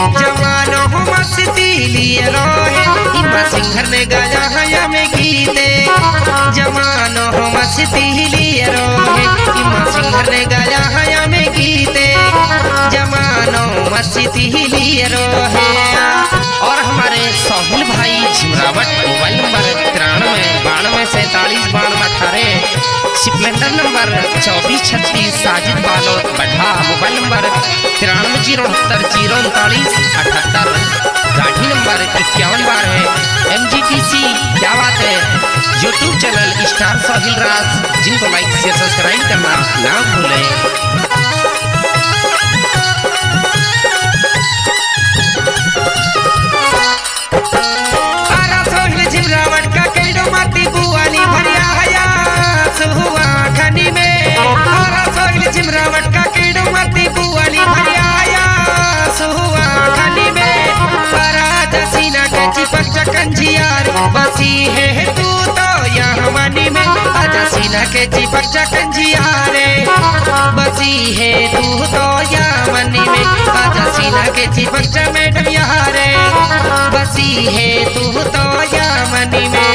जवानो हो मस्ती लिए रहे इमा सिंगर ने गाया है में गीते जवानो हो मस्ती लिए रहे इमा सिंगर ने गाया है में गीते जवानो मस्ती लिए रहे। और हमारे सोहिल भाई Jhimrawat mobile number 93 92 47 92 Splendor number 2436 Sajid Balod बढ़ा मोबाइल नंबर 93 गाड़ी नंबर 51 है MGTC। क्या बात है। YouTube channel star Sohil Raj जिनको लाइक शेयर सब्सक्राइब करना ना भूलें। झिमरावट का केड़ो मती बुआली भरियाया सुहुआ खानी में पराज सीना के चिपक चकंजियार बसी है तू तो यहाँ मनी में आजा सीना के चिपक चकंजियारे बसी है तू तो यहाँ मनी में आजा सीना के चिपक चमेट यारे बसी है तू तो यहाँ मनी में।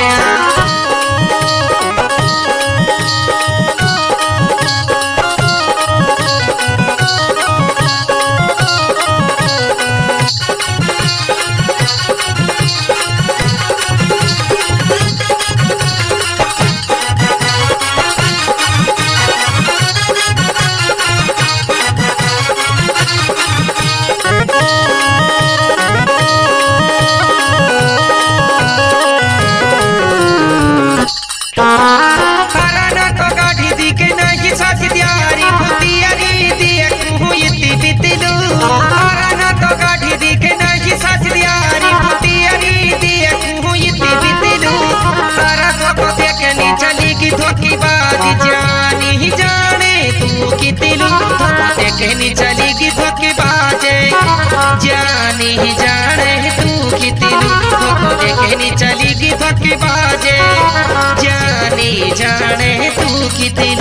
कहनी चलेगी धोखे बाजे जानी जाने तू कितनी कहनी चलेगी धोखे बाजे जानी जाने तू कितनी।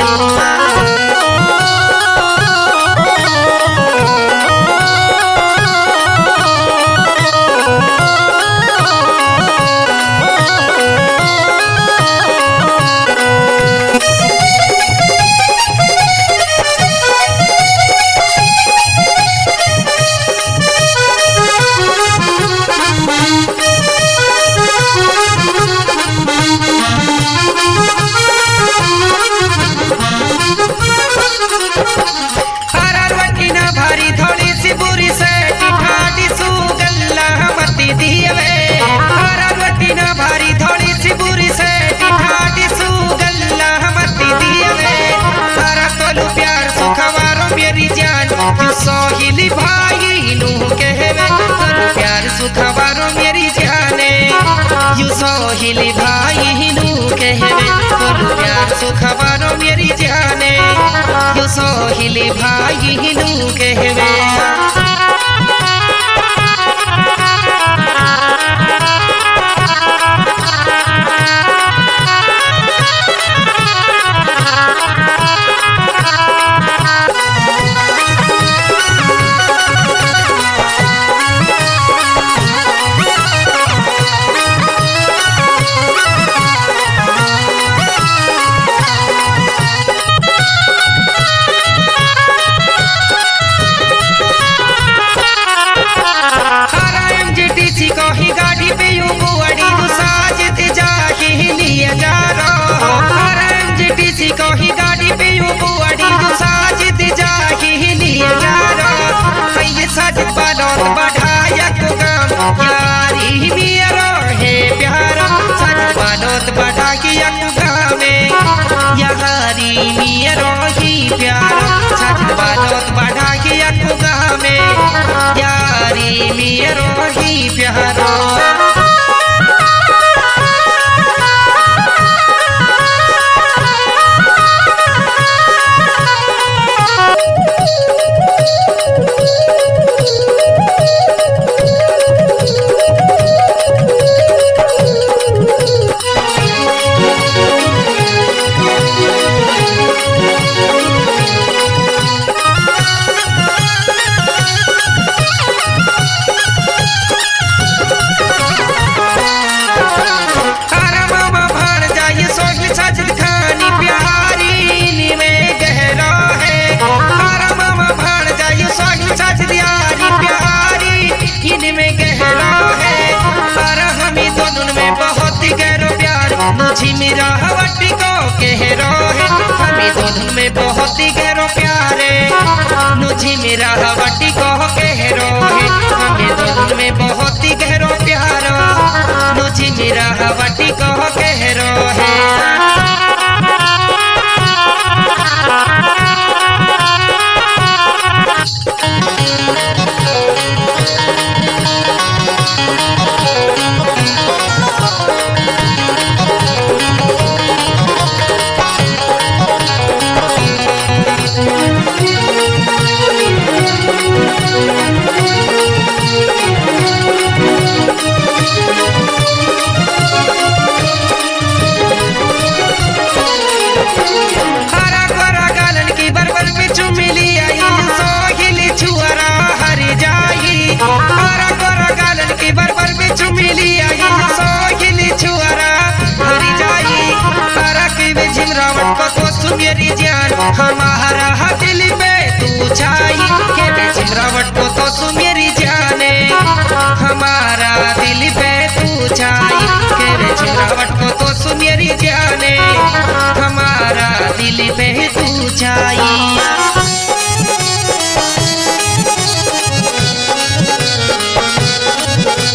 सोहिल भाई नू कहवे प्यार सुखवारो मेरी जाने यू सोहिल भाई नू कहवे प्यार सुखवारो मेरी जाने यू सोहिल भाई नू कहवे। बढ़ा के गावे यारी मियरो ही प्यार छठ बालोत बढ़ा के गावे यारी मियरो ही प्यारो। धुन में बहुत ही गहरो प्यारे नुझी मेरा हवटी कह के हेरो है हमें धुन में बहुत ही गहरो प्यारो नुझी मेरा हवटी कह के हेरो है मेरी जान हमारा दिल में तू छाई के बेचिन रावट को तो मेरी जान